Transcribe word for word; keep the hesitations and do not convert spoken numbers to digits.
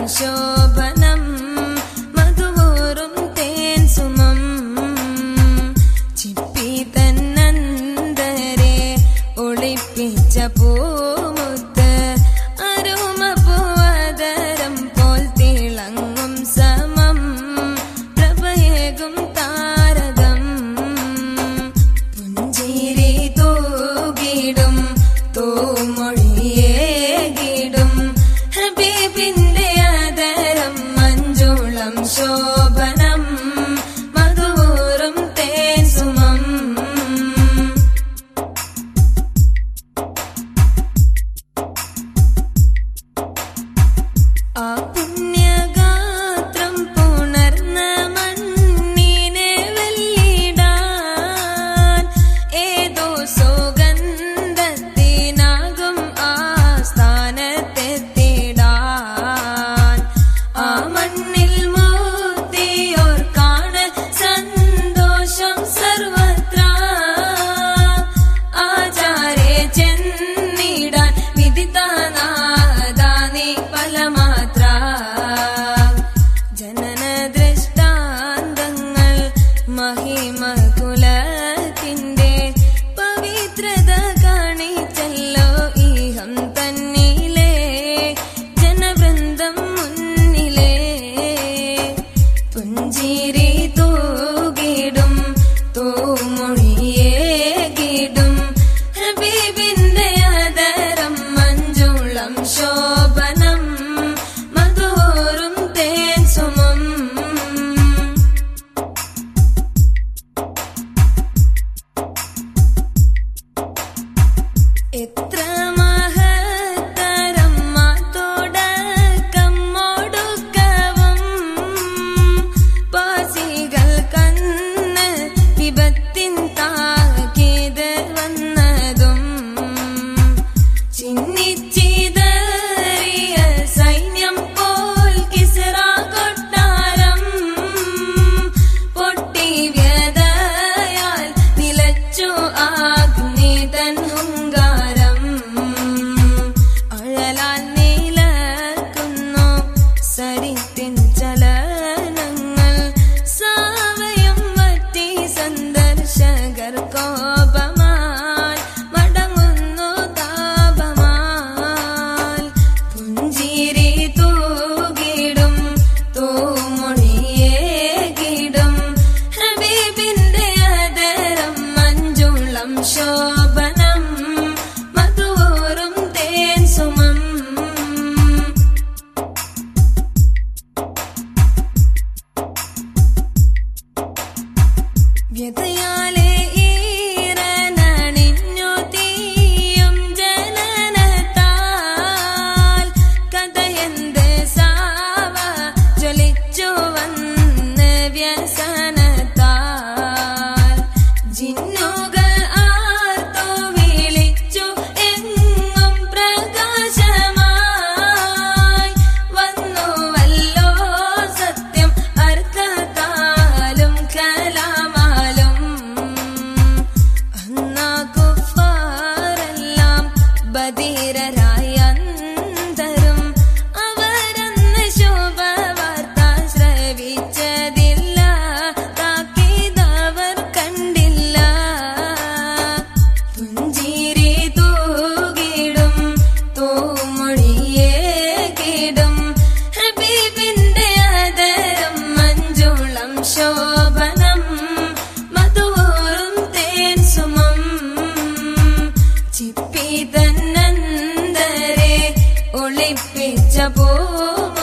ശോഭനം മധുവൂറും തേൻ സുമം ചിപ്പി തന്നന്തരെ ഒളിപ്പിച്ച പൂമുത്ത് അരുമ പൂവതരം പോൽ തിളങ്ങും സമം പ്രഭയേകും താരകം പുഞ്ചിരി തൂകിടും തൂമൊഴിയേകിടും ഹബീബിന്റെ ആദരം മഞ്ജുളം ശോഭനം മധുവൂറും തേൻ സുമം ആ പുണ്യഗാത്രം പുണർന്ന മണ്ണിനെ വെല്ലിടാൻ ഏതോ സുഗന്ധത്തിനാകും ആ സ്ഥാനത്തെത്തിടാൻ ആ മണ്ണിൽ മൂത്തിയോർ കാണ സന്തോഷം സർവത്ര ആചാരെ ചെന്നിടാൻ വിദിതാനാദാനി ഫലമാത്ര ജനന ദൃഷ്ടാന്തങ്ങൾ മഹിമ കുലത്തിന്റെ പവിത്രത കാണിച്ചല്ലോ ഈഹം തന്നിലെ ജനവൃന്ദം മുന്നിലെ പുഞ്ചിരി തൂകിടും തൂമൊഴിയേകിടും ഹബീബിന്റെ ആദരം മഞ്ജുളം ശോഭനം മധുവൂറും തേൻ സുമം എത്ര മഹത്തരം മാതോടക്കം ഒടുക്കവും പാസികൾ കണ്ണ് വിപത്തിൻ താക്കീത് വന്നതും ചിന്നിച്ചിതറിയ സൈന്യം പോൽ കിസ്റ കൊട്ടാരം പൊട്ടി വ്യതയാൽ നിലച്ചു അഗ്നി തൻ ഹുങ്കാരം അഴലാൽ നിലക്കുന്നു സരിത്തിൻ ചലനങ്ങൾ സാവയം വറ്റി സന്ദർശകർ കോപമാൽ മടങ്ങുന്നു താപമാൽ പുഞ്ചിരി തൂകിടും തൂമൊഴിയേകിടും ഹബീബിന്റെ ആദരം മഞ്ജുളം ശോഭനം മധുവൂറും തേൻ സുമം വ്യതയാലെ ഈറനണിഞ്ഞു തീയും ജനനത്താൽ കഥയെന്ത് സാവ ജ്വലിച്ചു വന്ന് വ്യസനത്താൽ ജിന്നുകൾ ആർത്തു വിളിച്ചു എങ്ങും പ്രകാശമായി വന്നുവല്ലോ സത്യം അർത്ഥത്താലും കലാമാലും അന്നാ കുഫാറെല്ലാം ബധിരരായി അന്തരും അവരന്ന് ശുഭവാർത്ത ശ്രവിച്ചതില്ല താക്കീതവർ കണ്ടില്ല പുഞ്ചിരി തൂകിടും തൂമൊഴിയേകിടും ഹബീബിന്റെ ആദരം മഞ്ജുളം ശോഭനം മധുവൂറും തേൻ സുമം ചിപ്പി തന്നന്തരെ ഒളിപ്പിച്ച പൂമ